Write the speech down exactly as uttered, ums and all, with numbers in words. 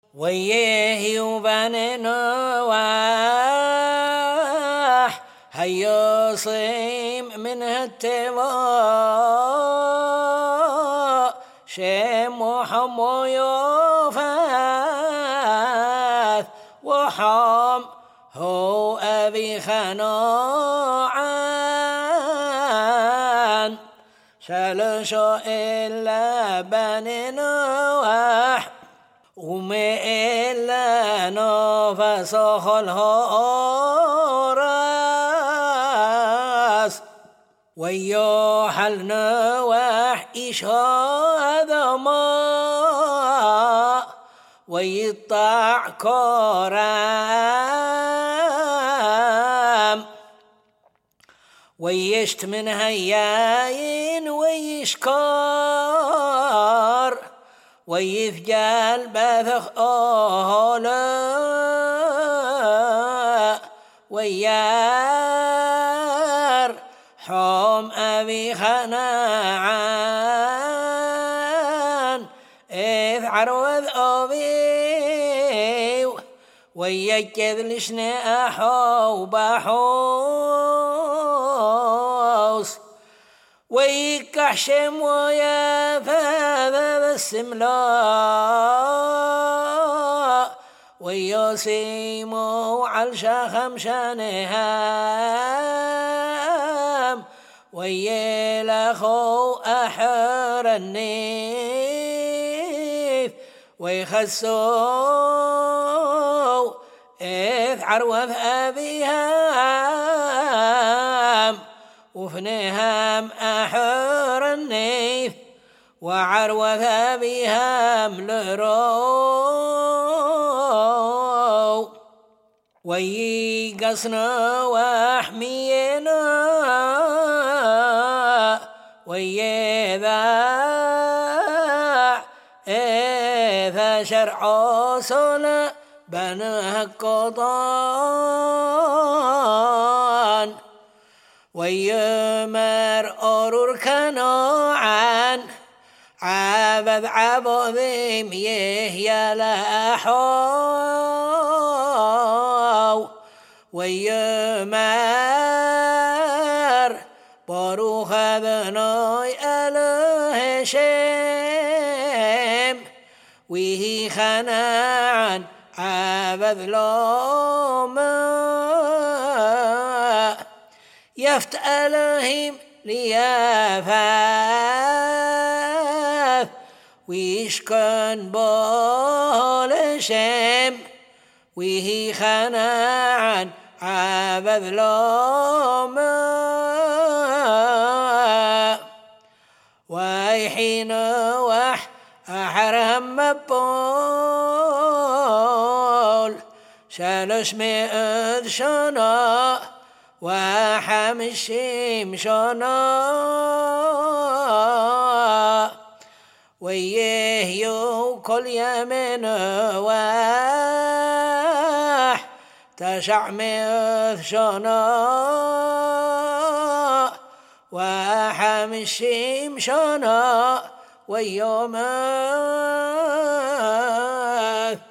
ويه وبني نوح هيصيم من التواء شم وحم ويوفاث وحم هو أبي خنوعان شلشو إلا بني نوح وما إلا نفس الهراس ويوحل نوح إشهاد ما ويطع كرام ويشت من هياين ويشكر ويفجال بثخ أهلا ويار حوم أبي خناعان إذ عروذ أبي ويكذ لشنا أحو بحوس ويكحشم ويفاذ السملاء ويسيمو على شخم شانهام ويلخو أحر النيف ويخسو إذ عروذ أبيهام وفنهم أحر النيف وعروذ بهم لرو ويقصنا وحمينا ويذا إذا شرع صلى بنه قطان ويمر أرور كنوعان عبد عبوذيم يهيا لأحو ويمر بروخ ذنوي أله شيم ويه خناعان عبد لوما يفت ألهيم ليافاث ويشكن بالشم ويه خناعان عبد لوما ويحين وح أحرم مبول شالش مئذ شنا وحمشيم شنا ويهيو كل يمن واح تشعمث شنا وحمشيم شنا ويوم